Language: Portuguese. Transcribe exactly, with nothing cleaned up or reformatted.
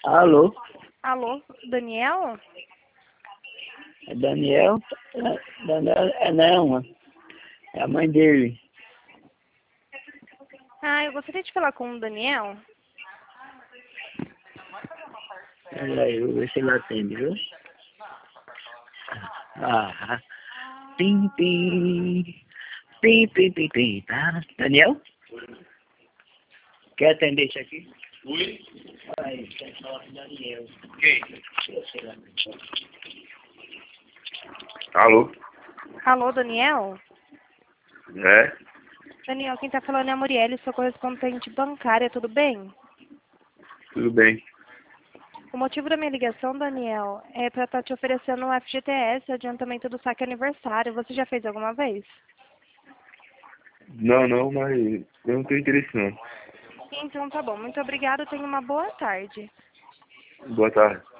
Alô, Alô, Daniel? é Daniel? É, Daniel é não, é a mãe dele. Ah, eu gostaria de falar com o Daniel. Peraí, eu vou ver se ele atende, viu? Ah, pim, pim, pim, pim, pim, pim, tá? Daniel? Quer atender isso aqui? Oi? Aí, quer falar com o Daniel. Quem? Eu sei lá. Alô? Alô, Daniel? É? Daniel, quem tá falando é a Murielle, sou correspondente bancária, tudo bem? Tudo bem. O motivo da minha ligação, Daniel, é para estar te oferecendo um F G T S, adiantamento do saque aniversário. Você já fez alguma vez? Não, não, mas eu não tenho interesse não. Então tá bom, muito obrigada, tenha uma boa tarde. Boa tarde.